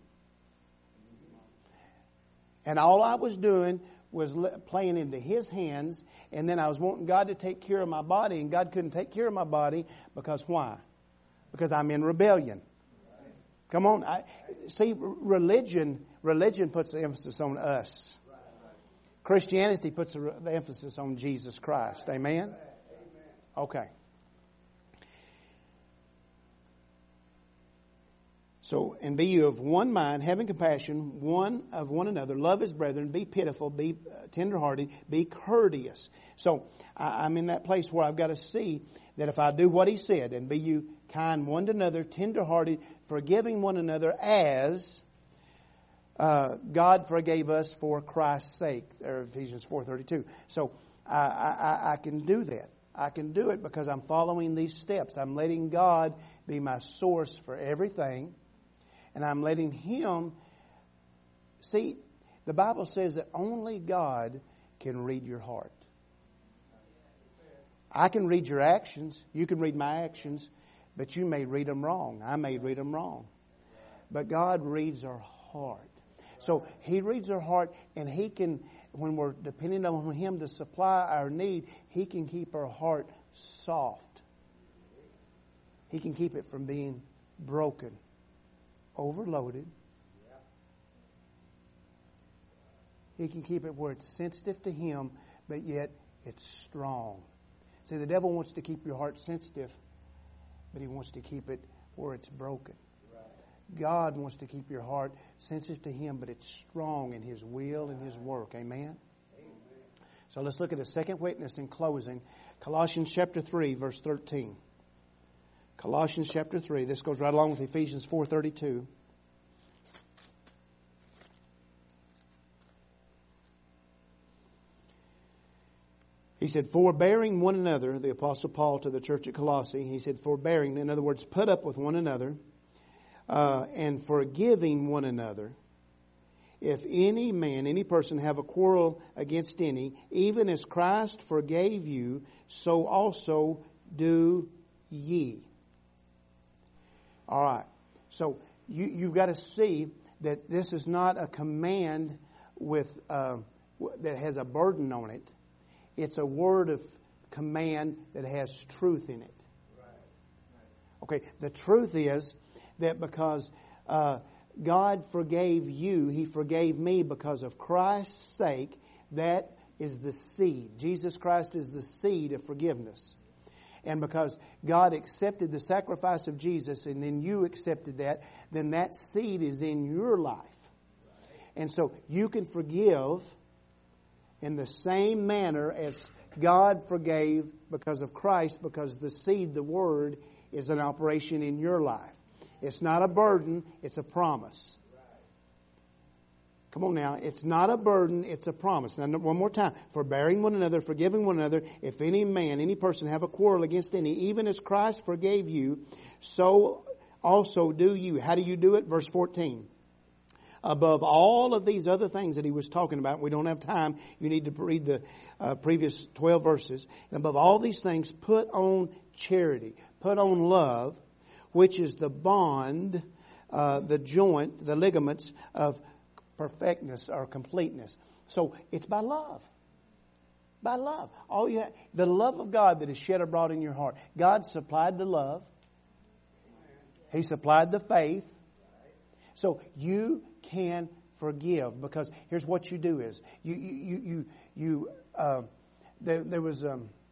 And all I was doing was playing into his hands. And then I was wanting God to take care of my body. And God couldn't take care of my body because why? Because I'm in rebellion. Come on. See, religion puts the emphasis on us. Christianity puts the emphasis on Jesus Christ. Amen? Okay. So, and be you of one mind, having compassion one of one another, love his brethren, be pitiful, be tenderhearted, be courteous. So, I'm in that place where I've got to see that if I do what he said, and be you kind one to another, tenderhearted, forgiving one another as God forgave us for Christ's sake, or Ephesians 4:32. So, I can do that. I can do it because I'm following these steps. I'm letting God be my source for everything. And I'm letting Him see. The Bible says that only God can read your heart. I can read your actions. You can read my actions. But you may read them wrong. I may read them wrong. But God reads our heart. So He reads our heart, and He can, when we're depending on Him to supply our need, He can keep our heart soft. He can keep it from being broken, overloaded. He can keep it where it's sensitive to Him, but yet it's strong. See, the devil wants to keep your heart sensitive, but he wants to keep it where it's broken. God wants to keep your heart sensitive to Him, but it's strong in His will and His work. Amen? So let's look at a second witness in closing. Colossians chapter 3, verse 13. Colossians chapter 3. This goes right along with Ephesians 4:32. He said, forbearing one another, the Apostle Paul to the church at Colossae, he said, forbearing, in other words, put up with one another, and forgiving one another. If any man, any person have a quarrel against any, even as Christ forgave you, so also do ye. All right. So you've got to see that this is not a command with that has a burden on it. It's a word of command that has truth in it. Okay. The truth is that because God forgave you, He forgave me because of Christ's sake. That is the seed. Jesus Christ is the seed of forgiveness. And because God accepted the sacrifice of Jesus, and then you accepted that, then that seed is in your life. And so you can forgive in the same manner as God forgave because of Christ, because the seed, the Word, is an operation in your life. It's not a burden, it's a promise. Come on now. It's not a burden, it's a promise. Now, one more time. Forbearing one another, forgiving one another. If any man, any person have a quarrel against any, even as Christ forgave you, so also do you. How do you do it? Verse 14. Above all of these other things that he was talking about, we don't have time. You need to read the previous 12 verses. And above all these things, put on charity. Put on love, which is the bond, the joint, the ligaments of perfectness or completeness. So it's by love. By love. The love of God that is shed abroad in your heart. God supplied the love. He supplied the faith. So you can forgive, because here's what you do is there was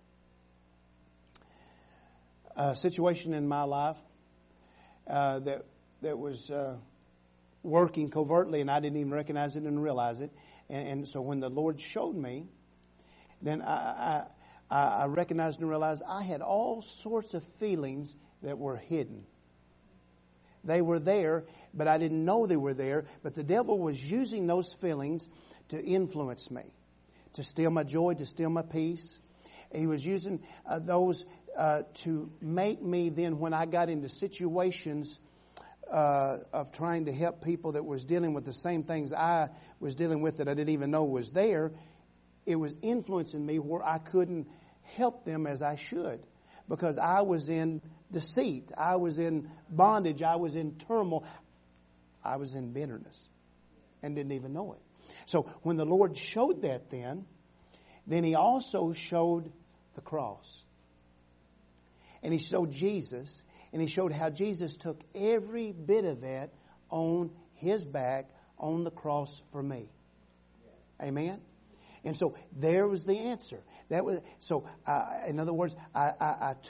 a situation in my life that was working covertly, and I didn't even recognize it and realize it. And so when the Lord showed me, then I recognized and realized I had all sorts of feelings that were hidden. They were there, but I didn't know they were there. But the devil was using those feelings to influence me, to steal my joy, to steal my peace. He was using those to make me then, when I got into situations of trying to help people that was dealing with the same things I was dealing with that I didn't even know was there, it was influencing me where I couldn't help them as I should, because I was in deceit, I was in bondage, I was in turmoil, I was in bitterness and didn't even know it. So when the Lord showed that, then He also showed the cross. And He showed Jesus, and He showed how Jesus took every bit of that on His back on the cross for me. Amen? And so there was the answer. In other words, I took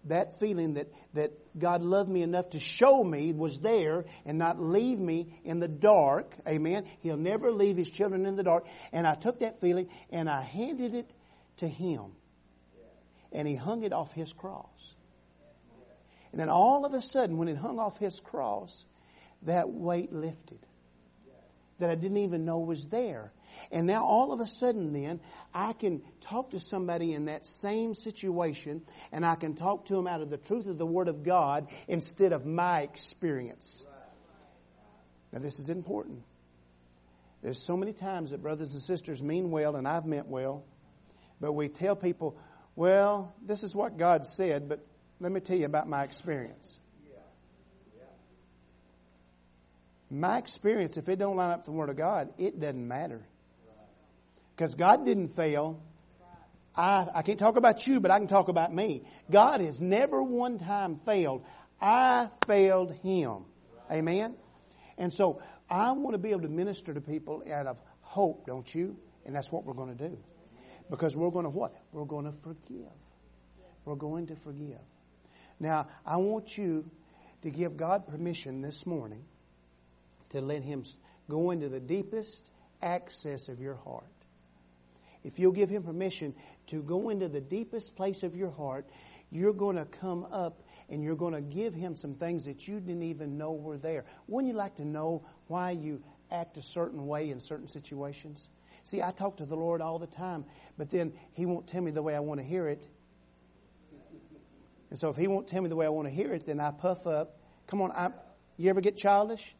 that feeling that God loved me enough to show me was there and not leave me in the dark. Amen. He'll never leave His children in the dark. And I took that feeling and I handed it to Him. And He hung it off His cross. And then all of a sudden, when it hung off His cross, that weight lifted. That I didn't even know was there. And now all of a sudden then, I can talk to somebody in that same situation, and I can talk to them out of the truth of the Word of God instead of my experience. Now this is important. There's so many times that brothers and sisters mean well, and I've meant well, but we tell people, well, this is what God said, but let me tell you about my experience. My experience, if it don't line up with the Word of God, it doesn't matter. Because God didn't fail. I can't talk about you, but I can talk about me. God has never one time failed. I failed Him. Amen? And so I want to be able to minister to people out of hope, don't you? And that's what we're going to do. Because we're going to what? We're going to forgive. We're going to forgive. Now, I want you to give God permission this morning to let Him go into the deepest access of your heart. If you'll give Him permission to go into the deepest place of your heart, you're going to come up and you're going to give Him some things that you didn't even know were there. Wouldn't you like to know why you act a certain way in certain situations? See, I talk to the Lord all the time, but then He won't tell me the way I want to hear it. And so if He won't tell me the way I want to hear it, then I puff up. Come on, you ever get childish?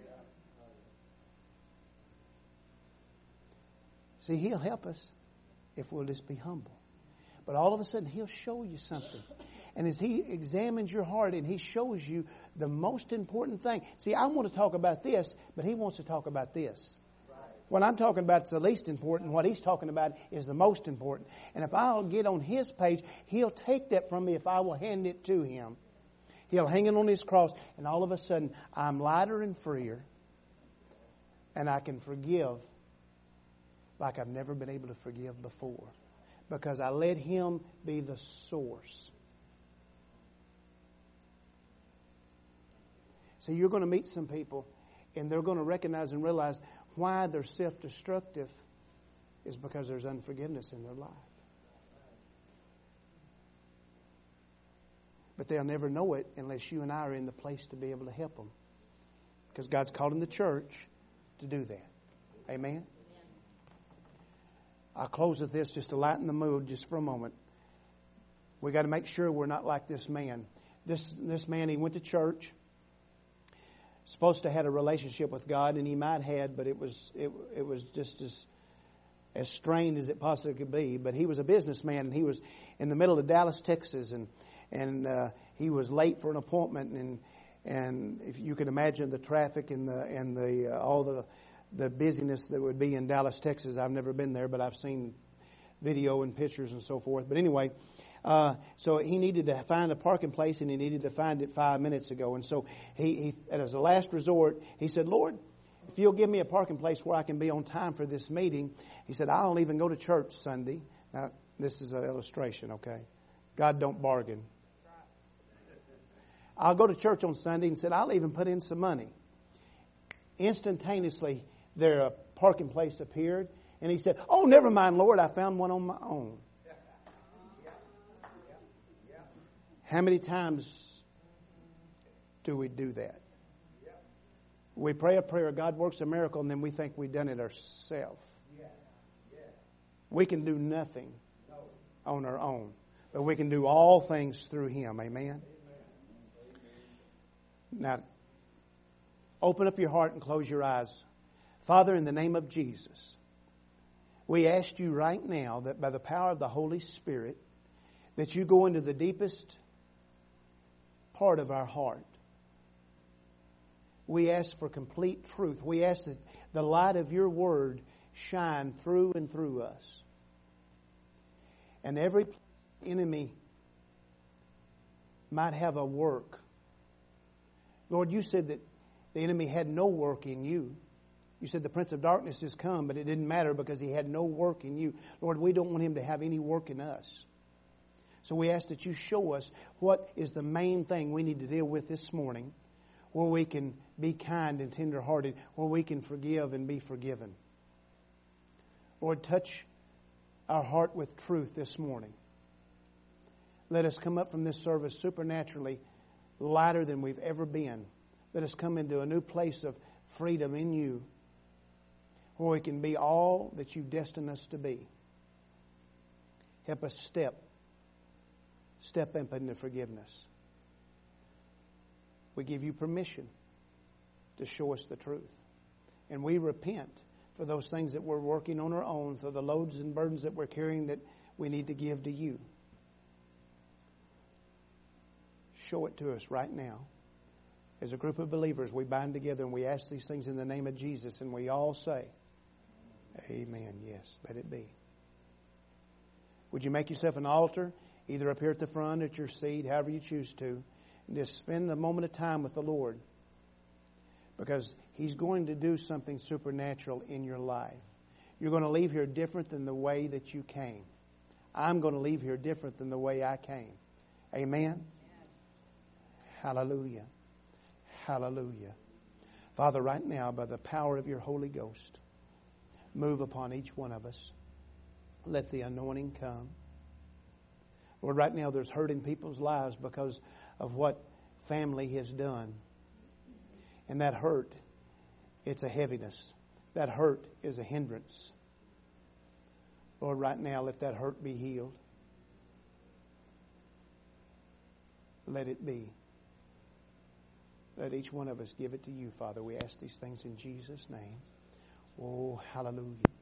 See, He'll help us if we'll just be humble. But all of a sudden, He'll show you something. And as He examines your heart and He shows you the most important thing. See, I want to talk about this, but He wants to talk about this. What I'm talking about is the least important. What He's talking about is the most important. And if I'll get on His page, He'll take that from me if I will hand it to Him. He'll hang it on His cross, and all of a sudden, I'm lighter and freer, and I can forgive like I've never been able to forgive before. Because I let Him be the source. So you're going to meet some people, and they're going to recognize and realize why they're self-destructive is because there's unforgiveness in their life. But they'll never know it unless you and I are in the place to be able to help them. Because God's called in the church to do that. Amen? I'll close with this just to lighten the mood just for a moment. We got to make sure we're not like this man. This man, he went to church. Supposed to have a relationship with God, and he might have, but it was just as strained as it possibly could be. But he was a businessman, and he was in the middle of Dallas, Texas, and he was late for an appointment, and if you can imagine the traffic and all the busyness that would be in Dallas, Texas. I've never been there, but I've seen video and pictures and so forth. But anyway, so he needed to find a parking place, and he needed to find it 5 minutes ago. And so he as a last resort, he said, Lord, if you'll give me a parking place where I can be on time for this meeting, he said, I'll even go to church Sunday. Now, this is an illustration, okay? God don't bargain. I'll go to church on Sunday, and said, I'll even put in some money. Instantaneously, there a parking place appeared, and he said, oh, never mind, Lord, I found one on my own. How many times do we do that? We pray a prayer, God works a miracle, and then we think we've done it ourselves. We can do nothing on our own, but we can do all things through Him. Amen? Now, open up your heart and close your eyes. Father, in the name of Jesus, we ask you right now that by the power of the Holy Spirit, that you go into the deepest part of our heart. We ask for complete truth. We ask that the light of your word shine through and through us. And every enemy might have a work. Lord, you said that the enemy had no work in you. You said the prince of darkness has come, but it didn't matter because he had no work in you. Lord, we don't want him to have any work in us. So we ask that you show us what is the main thing we need to deal with this morning, where we can be kind and tender-hearted, where we can forgive and be forgiven. Lord, touch our heart with truth this morning. Let us come up from this service supernaturally lighter than we've ever been. Let us come into a new place of freedom in you, where we can be all that you've destined us to be. Help us step up into forgiveness. We give you permission to show us the truth. And we repent for those things that we're working on our own, for the loads and burdens that we're carrying that we need to give to you. Show it to us right now. As a group of believers, we bind together and we ask these things in the name of Jesus, and we all say, amen. Yes, let it be. Would you make yourself an altar, either up here at the front, at your seat, however you choose to, and just spend a moment of time with the Lord, because He's going to do something supernatural in your life. You're going to leave here different than the way that you came. I'm going to leave here different than the way I came. Amen? Hallelujah. Hallelujah. Father, right now, by the power of your Holy Ghost, move upon each one of us. Let the anointing come. Lord, right now there's hurt in people's lives because of what family has done. And that hurt, it's a heaviness. That hurt is a hindrance. Lord, right now let that hurt be healed. Let it be. Let each one of us give it to you, Father. We ask these things in Jesus' name. Oh, hallelujah.